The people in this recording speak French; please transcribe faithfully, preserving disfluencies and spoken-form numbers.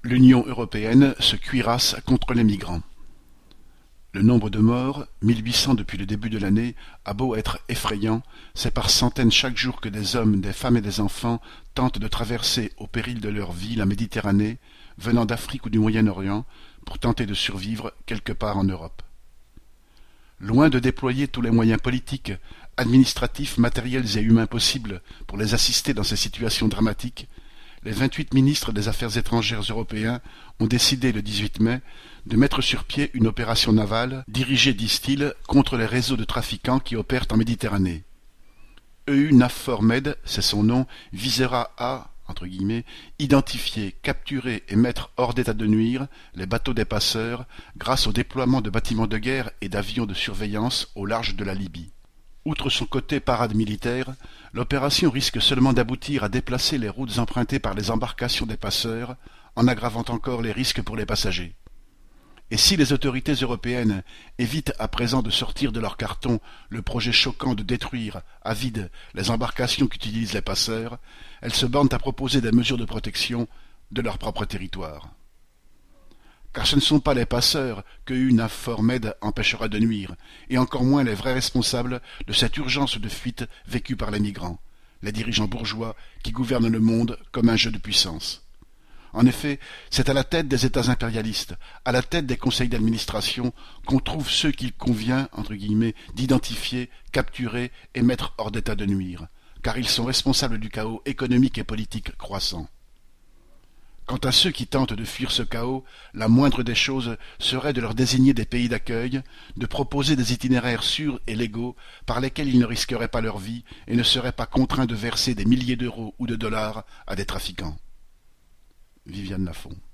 L'Union européenne se cuirasse contre les migrants. Le nombre de morts, mille huit cents depuis le début de l'année, a beau être effrayant, c'est par centaines chaque jour que des hommes, des femmes et des enfants tentent de traverser au péril de leur vie la Méditerranée, venant d'Afrique ou du Moyen-Orient, pour tenter de survivre quelque part en Europe. Loin de déployer tous les moyens politiques, administratifs, matériels et humains possibles pour les assister dans ces situations dramatiques, les vingt-huit ministres des Affaires étrangères européens ont décidé le dix-huit mai de mettre sur pied une opération navale dirigée, disent-ils, contre les réseaux de trafiquants qui opèrent en Méditerranée. E U NAVFOR Med, c'est son nom, visera à, entre guillemets, identifier, capturer et mettre hors d'état de nuire les bateaux des passeurs grâce au déploiement de bâtiments de guerre et d'avions de surveillance au large de la Libye. Outre son côté parade militaire, l'opération risque seulement d'aboutir à déplacer les routes empruntées par les embarcations des passeurs, en aggravant encore les risques pour les passagers. Et si les autorités européennes évitent à présent de sortir de leur carton le projet choquant de détruire, à vide, les embarcations qu'utilisent les passeurs, elles se bornent à proposer des mesures de protection de leur propre territoire. Car ce ne sont pas les passeurs que E U NAVFOR Med empêchera de nuire, et encore moins les vrais responsables de cette urgence de fuite vécue par les migrants, les dirigeants bourgeois qui gouvernent le monde comme un jeu de puissance. En effet, c'est à la tête des États impérialistes, à la tête des conseils d'administration, qu'on trouve ceux qu'il convient, entre guillemets, d'identifier, capturer et mettre hors d'état de nuire, car ils sont responsables du chaos économique et politique croissant. Quant à ceux qui tentent de fuir ce chaos, la moindre des choses serait de leur désigner des pays d'accueil, de proposer des itinéraires sûrs et légaux par lesquels ils ne risqueraient pas leur vie et ne seraient pas contraints de verser des milliers d'euros ou de dollars à des trafiquants. Viviane Lafont.